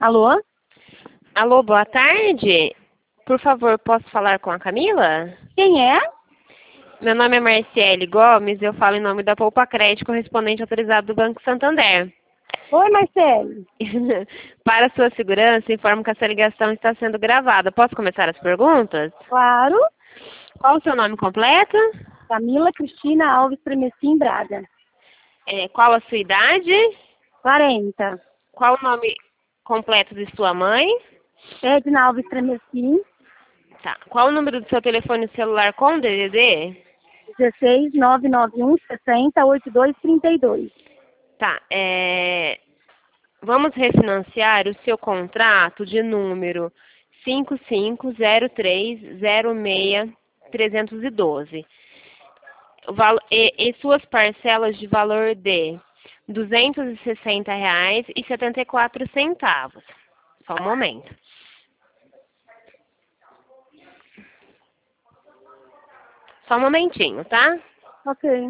Alô? Alô, boa tarde. Por favor, posso falar com a Camila? Quem é? Meu nome é Marciele Gomes e eu falo em nome da Poupa Crédito, correspondente autorizado do Banco Santander. Oi, Marcele. Para sua segurança, informo que essa ligação está sendo gravada. Posso começar as perguntas? Claro. Qual o seu nome completo? Camila Cristina Alves Premessim Braga. Qual a sua idade? 40. Qual o nome completo de sua mãe? Edna Alves Premessim. Tá. Qual o número do seu telefone celular com DDD? 16 991 60 8232. Tá. Vamos refinanciar o seu contrato de número 550306-312. E suas parcelas de valor de R$ 260,74. Só um momento. Só um momentinho, tá? Ok.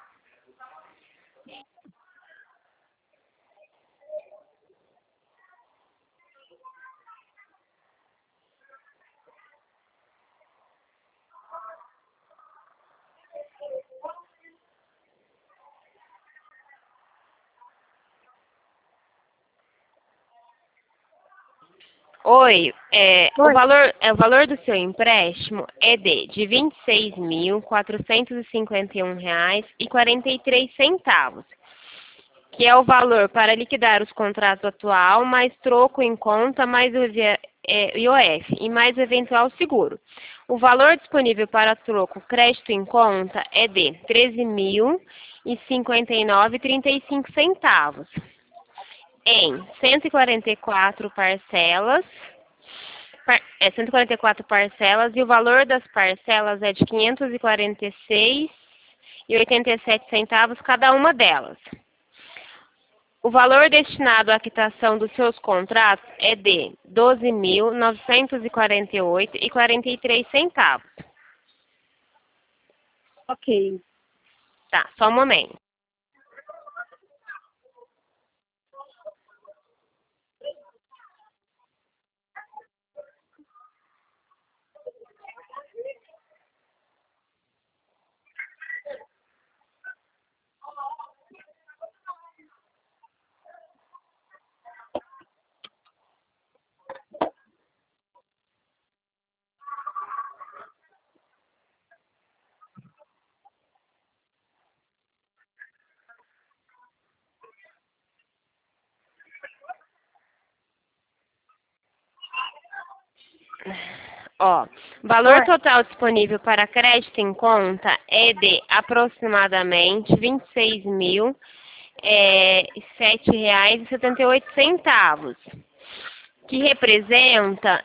Oi, o Oi. valor do seu empréstimo é de R$ 26.451,43, que é o valor para liquidar os contratos atual, mais troco em conta, mais o IOF e mais o eventual seguro. O valor disponível para troco crédito em conta é de R$ 13.059,35 em 144 parcelas. 144 parcelas e o valor das parcelas é de R$ 546,87 cada uma delas. O valor destinado à quitação dos seus contratos é de R$ 12.948,43. Ok. Tá, só um momento. Ó, valor Oi. total disponível para crédito em conta é de aproximadamente R$ 26.007,78, que representa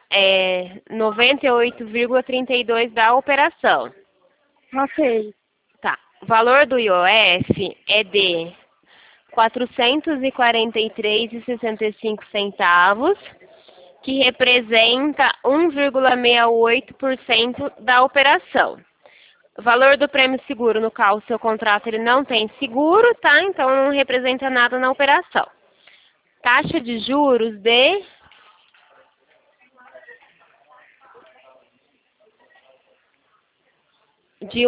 98,32 da operação. Ok. Tá. O valor do IOF é de R$ 443,65, que representa 1,68% da operação. O valor do prêmio seguro, no qual o seu contrato ele não tem seguro, tá? Então não representa nada na operação. Taxa de juros de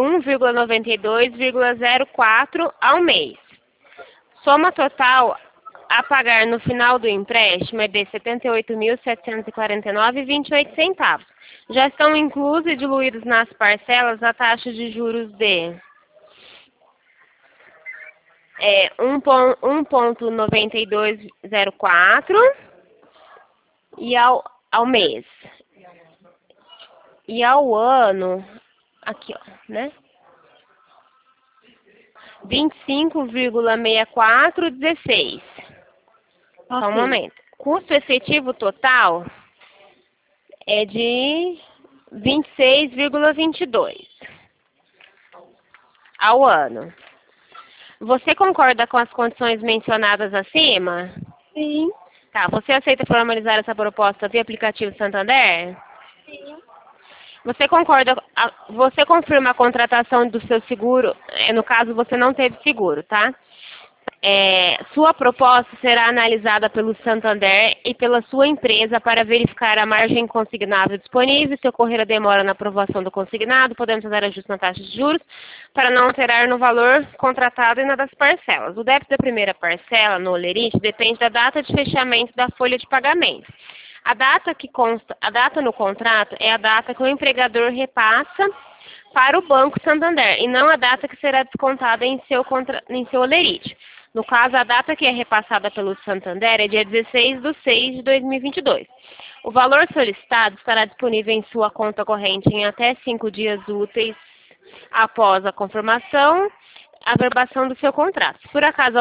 1,92,04 ao mês. Soma total a pagar no final do empréstimo é de R$ 78.749,28. Já estão inclusos e diluídos nas parcelas a taxa de juros de 1,9204 e ao mês. E ao ano, aqui ó, né? 25,6416. Só um Ok. momento. Custo efetivo total é de 26,22 ao ano. Você concorda com as condições mencionadas acima? Sim. Tá, você aceita formalizar essa proposta via aplicativo Santander? Sim. Você confirma a contratação do seu seguro, no caso você não teve seguro, tá? Sua proposta será analisada pelo Santander e pela sua empresa para verificar a margem consignável disponível. Se ocorrer a demora na aprovação do consignado, podemos fazer ajuste na taxa de juros para não alterar no valor contratado e na das parcelas. O débito da primeira parcela no Olerite depende da data de fechamento da folha de pagamento. A data no contrato é a data que o empregador repassa para o Banco Santander e não a data que será descontada em seu Olerite. No caso, a data que é repassada pelo Santander é dia 16/6/2022. O valor solicitado estará disponível em sua conta corrente em até 5 dias úteis após a confirmação, a averbação do seu contrato. Se por acaso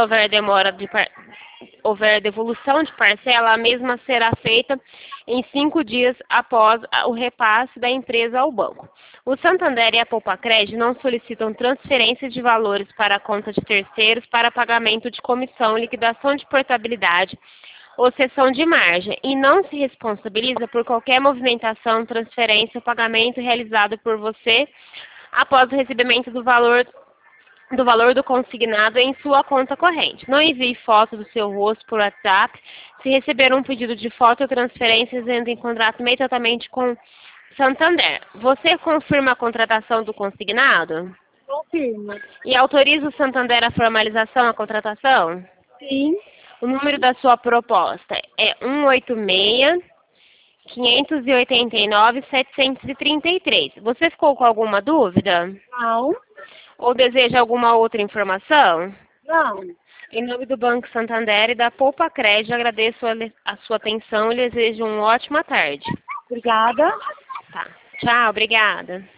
houver devolução de parcela, a mesma será feita em 5 dias após o repasse da empresa ao banco. O Santander e a Poupacred não solicitam transferência de valores para a conta de terceiros para pagamento de comissão, liquidação de portabilidade ou cessão de margem e não se responsabiliza por qualquer movimentação, transferência ou pagamento realizado por você após o recebimento do valor do consignado em sua conta corrente. Não envie foto do seu rosto por WhatsApp. Se receber um pedido de foto ou transferência, entre em contrato imediatamente com Santander. Você confirma a contratação do consignado? Confirma. E autoriza o Santander a formalização da contratação? Sim. O número da sua proposta é 186-589-733. Você ficou com alguma dúvida? Não. Ou deseja alguma outra informação? Não. Em nome do Banco Santander e da Poupacred, agradeço a sua atenção e desejo uma ótima tarde. Obrigada. Tá. Tchau, obrigada.